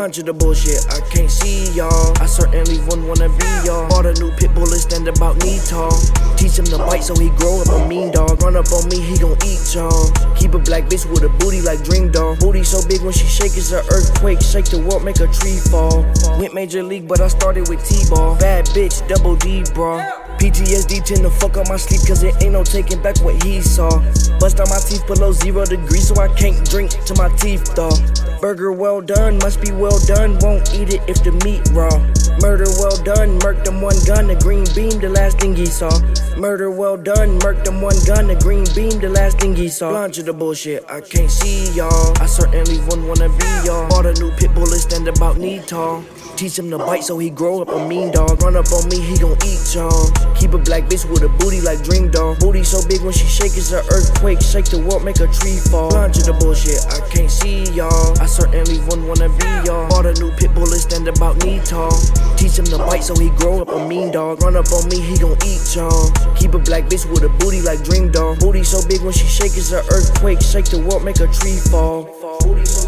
Blind to the bullshit, I can't see y'all. I certainly wouldn't wanna be y'all. Bought a new pit bull and stand about knee tall. Teach him to bite so he grow up a mean dog. Run up on me, he gon' eat y'all. Keep a black bitch with a booty like Dream Doll. Booty so big when she shake it's an earthquake. Shake the world, make a tree fall. Went major league, but I started with T-ball. Bad bitch, double D, bro. PTSD tend to fuck up my sleep, cause it ain't no taking back what he saw. Bust on my teeth below 0 degrees, so I can't drink to my teeth, dawg. Burger well done, must be well done. Won't eat it if the meat raw. Murder well done, murked him one gun, the green beam, the last thing he saw. Murder well done, murked him one gun, the green beam, the last thing he saw. Blind to the bullshit, I can't see y'all. I certainly wouldn't wanna be y'all. Bought a new pit bull and stand about knee tall. Teach him to bite so he grow up a mean dog. Run up on me, he gon' eat y'all. Keep a black bitch with a booty like Dream Doll. Booty so big when she shake it's an earthquake. Shake the world, make a tree fall. Blind to the bullshit, I can't see y'all. I certainly wouldn't wanna be y'all. Bought a new pit bull and stand about knee tall. Teach him to bite so he grow up a mean dog. Run up on me, he gon' eat y'all. Keep a black bitch with a booty like Dream Doll. Booty so big when she shake it's an earthquake. Shake the world, make a tree fall. Booty so